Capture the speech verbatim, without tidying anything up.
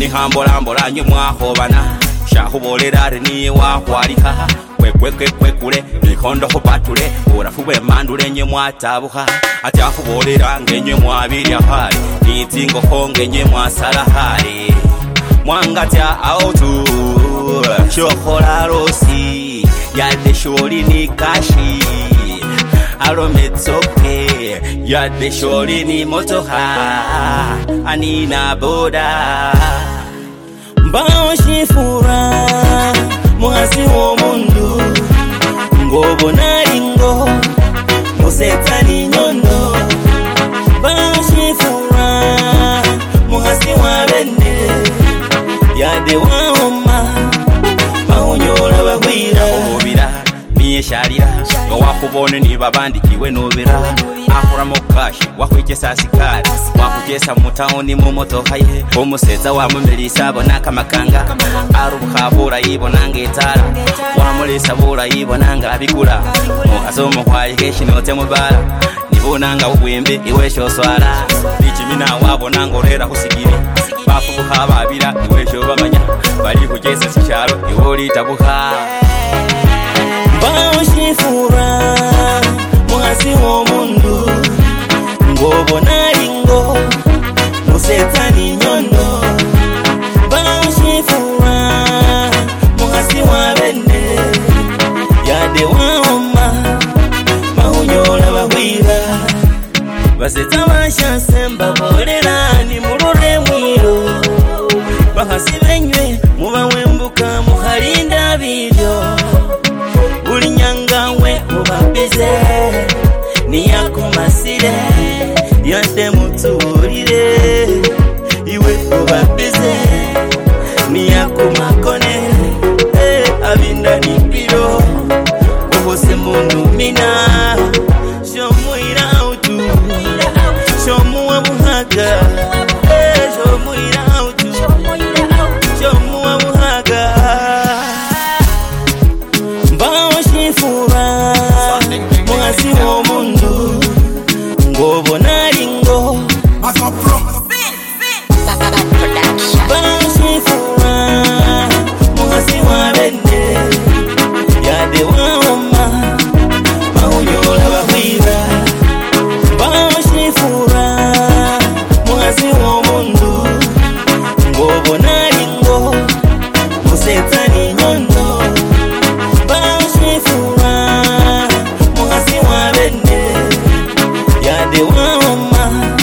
ni hambola mbola nyo mwahobana shahubolera ni wahwalika kwe kwe kwe kwe kule mikondo hopatule urafubwe mandule nye mwatabuha atyahubolera ngenye mwabirya hali nitingo honge nye mwasala hali mwangatya autu shohola rosi yade shori ni kashi arometsoke yade shori ni motoha anina boda mbao shifura mwasi wo mundu ngobo naringo musetani nyondo mbao shifura mwasi wa bende yade waoma maunyola bagwira obira niye sharira ngo wakubone ni babandi kiwe nobera akura mokashi wakwigesa sikari wakugesa mutaoni mu motoka ye umusetsa wa mumelisa bona kamakanga arubukabura yibona ngetara wamulisa bura yibona ngabigura mukasomo kwaye keshinote mubara nibonanga ubwembe iwe shoswara ikimina wabona ngorera kusigiri bafubuka babira iwe sho bamanya bali kugesa sisharo iwoli tabuka mbao shifura mwasi wo mundu ngobo naringo musetani nyondo mbao shifura mwasi wa bende yade waoma maunyola bagwira baseta bashasemba bolera ni murure mwiro bahasibenywe mubawembuka muharinda biryo uri nyangawe ubabize ni yakumasire yande muturire iwe ubabize ni yakumakone eh abinda ni biro ubose mundu mina shomuira utu shomuwa buhaga eh shomuira utu shomuwa buhaga shifura mwasi wo mundu ngobo naringo shifura mwasi wa bende yade waoma maunyola bahwira shifura mwasi wo mundu ngobo naringo musetani nyondo shifura mwasi wa bende yade waoma